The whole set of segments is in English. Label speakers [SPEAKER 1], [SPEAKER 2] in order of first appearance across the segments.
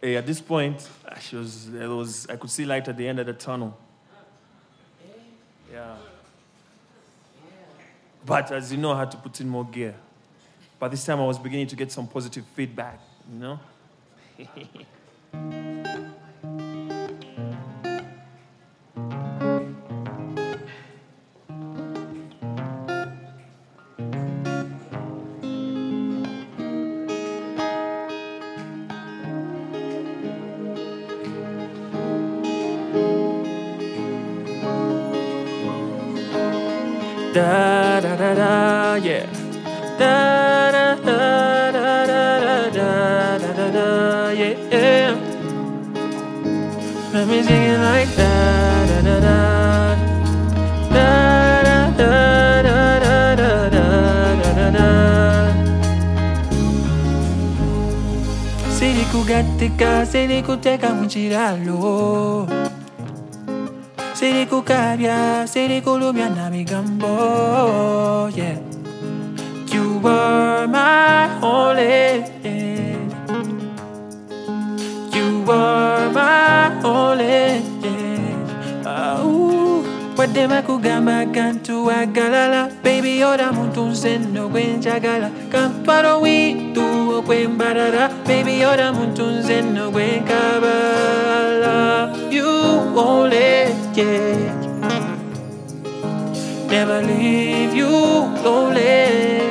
[SPEAKER 1] Hey, at this point, I could see light at the end of the tunnel. Yeah. But as you know, I had to put in more gear. By this time, I was beginning to get some positive feedback, you know? Da da da da, yeah. Da da da da da da da da da, yeah. Let me sing it like da da da da da da da da da da da da. Siri kugatika, siri kuteka mchiralo. Siri kukabya, siri kulumya na migambo, yeah. You were my only, yeah. You were my only, yeah. Wadema kugamba kantu agalala. Baby, yoda muntu nzeno gwenjagala. Kamparo witu okwembarara. Baby, yoda muntu nzeno gwenkabala. You only, yeah. Never leave you lonely.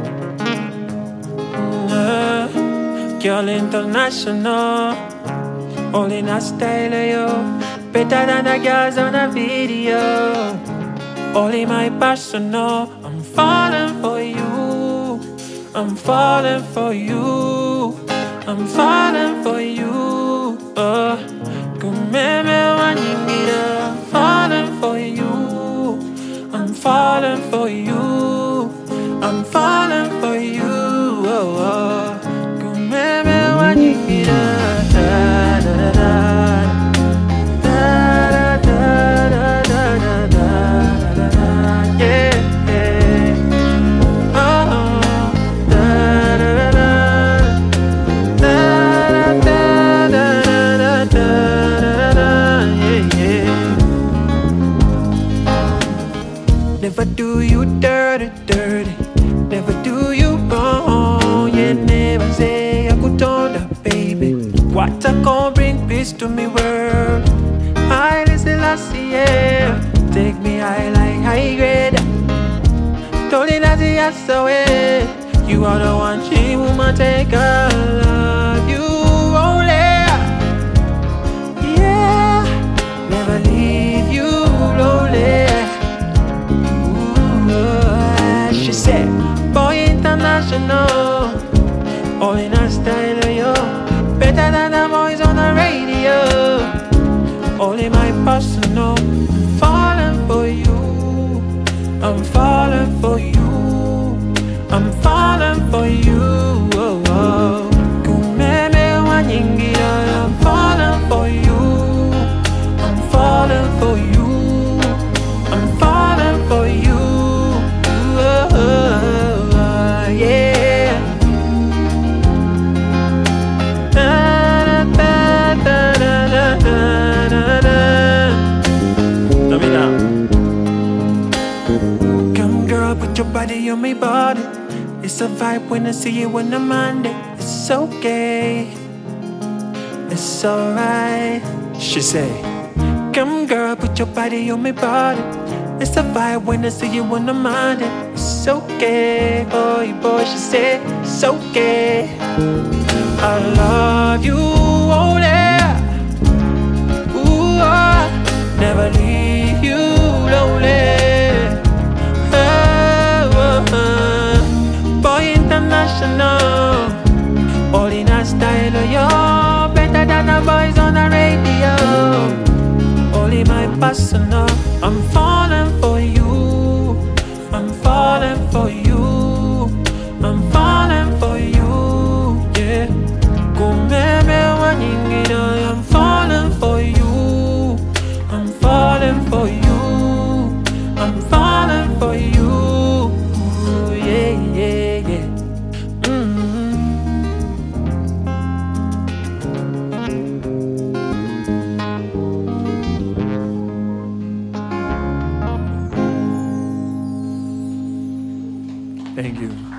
[SPEAKER 1] Girl international, only in a style of you. Better than the girls on the video. Only my personal. I'm falling for you. I'm falling for you. I'm falling for you. Kumeme wanimira. I'm falling for you. I'm falling for you. I'm falling for you. Kumeme wanimira. Da da da. Never do you dirty, dirty. Never do you wrong. Yeah, never say I could turn up, baby. What I can bring peace to me world. I listen last year. Take me high like high grade. Told it as yes away. You are the one she woman take a love you only. Yeah, never leave you lonely. She said, boy international, all in a style of you. Better than the boys on the radio. Only my personal. I'm falling for you. I'm falling for you. I'm falling for you. Oh, oh. Kumeme wanyingira. I'm falling for you. I'm falling for you. I'm falling for you. Come girl, put your body on my body. It's a vibe when I see you on a Monday. It's okay, it's alright. She say, come girl, put your body on my body. It's a vibe when I see you on a Monday. It's okay, boy, boy. She say, it's okay. I love you only. Ooh, I never leave you lonely. Boy international, all in a style of you. Better than the boys on the radio. Only my personal. I'm falling for you. I'm falling for you. I'm falling for you. Yeah. Kumeme wanyingira. I'm falling for you. I'm falling for you. I'm falling for you. Yeah, yeah, yeah. Thank you.